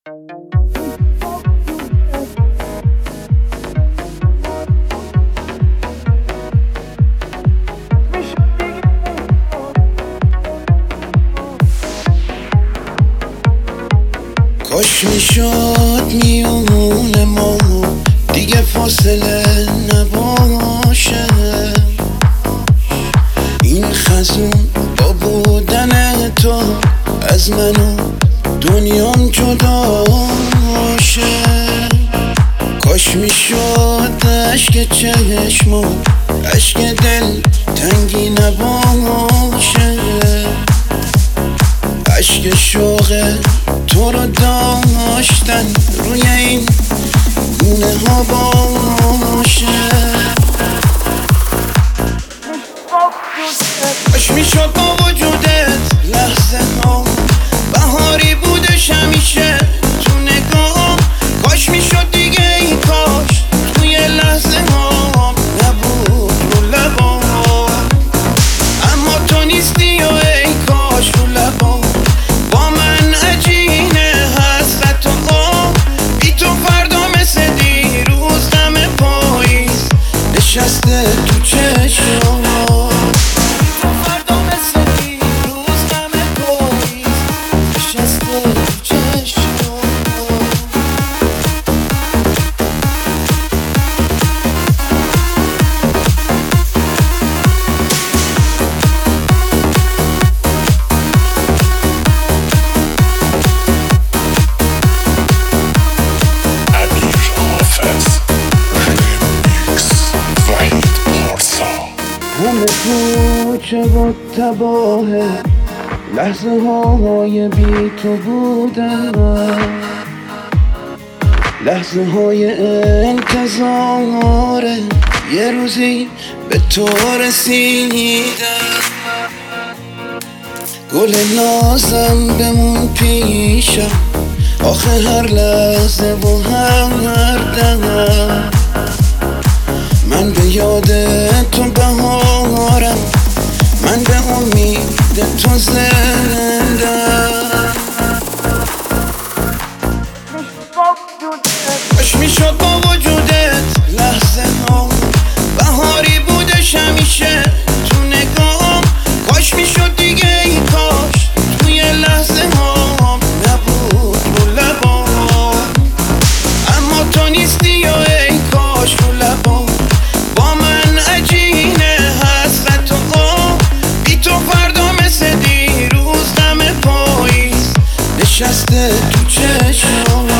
کاش میشد میونه ما دیگه فاصله نباشه، این خزون با بودن تو از من و دنیام جدا باشه. کاش میشد عشق چشم و عشق دل تنگی نباشه، عشق شوق تو رو داشتن روی این گونه ها باشه. کاش میشد با وجودت لحظه ها بهاری بودش همیشه تو نگاه. کاش میشد دیگه ای کاش توی لحظه ها نبود رو لبا، اما تو نیستی و ای کاش رو لبا با من عجینه حسرت و بی تو فردا مثل دیروز دم پاییز نشسته تو چشم. همه کوچه و تباهه لحظه های بی تو بودن، لحظه های انتظاره یه روزی به تو رسیدن. گل نازم بمون پیشم آخه هر لحظه و هر دم، من به یاد تو بهارم، من به امید تو زنده. کاش میشد با وجودت لحظه ها بهاری بودش همیشه تو نگاه. کاش میشد دیگه ای کاش توی لحظه ها نبود رو لبا، اما تو نیستی و ای کاش رو لبا با من عجینه حسرت و بی تو فردا مثل دیروز دم پاییز نشسته تو چشم.